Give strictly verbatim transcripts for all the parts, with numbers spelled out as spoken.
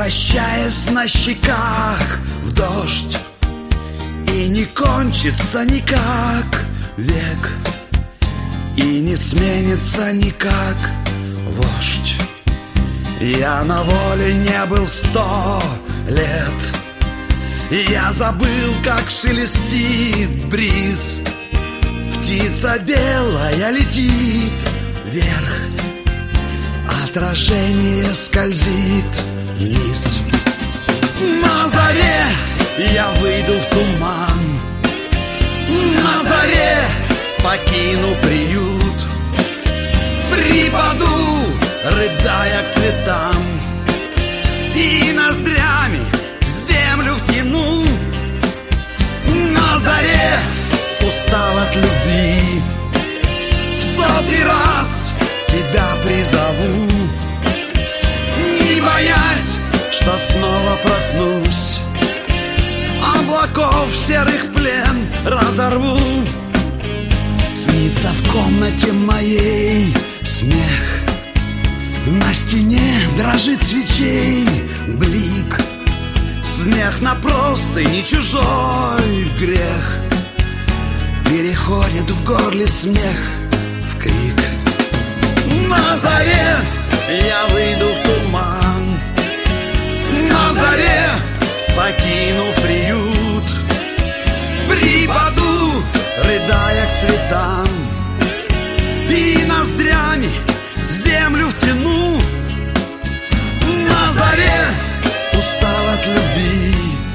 Прощаясь на щеках в дождь, и не кончится никак век, и не сменится никак вождь. Я на воле не был сто лет, и я забыл, как шелестит бриз. Птица белая летит вверх, отражение скользит вниз. На заре я выйду в туман, на заре покину приют, припаду, рыдая к цветам, и ноздрями землю втяну. На заре устал от любви, в сотый раз тебя призову, не боясь, что снова проснусь, облаков серых плен разорву. Снится в комнате моей смех, на стене дрожит свечей блик. Смех на простыни чужой грех переходит в горле смех в крик. На заре я выйду в туман, на заре покину приют, припаду, рыдая к цветам, и ноздрями землю втяну. На заре устал от любви,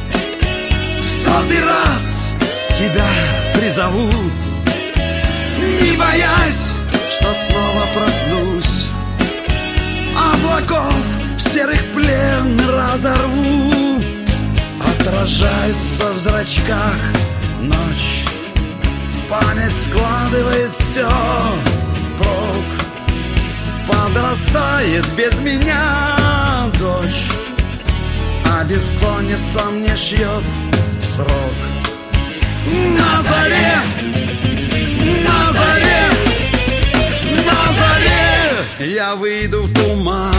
в сотый раз тебя призову, не боясь, что снова проснусь, облаков серых плен разорву. Отражается в зрачках ночь, память складывает все впрок. Подрастает без меня дочь, а бессонница мне шьет срок. На заре, на заре, на заре я выйду в туман,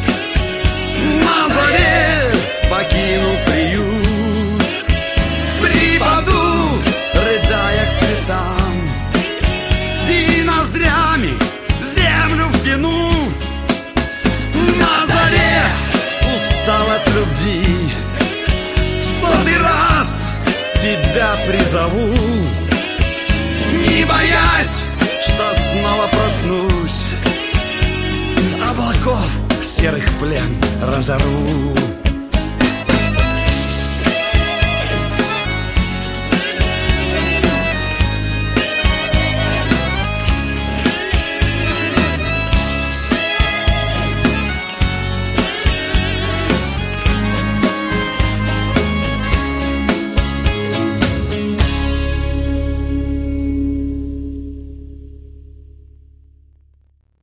на заре покину приют, припаду, рыдая к цветам, и ноздрями землю втяну. На заре устал от любви, в сотый раз тебя призову, не боясь, что снова проснусь, облаков серых плен разорву.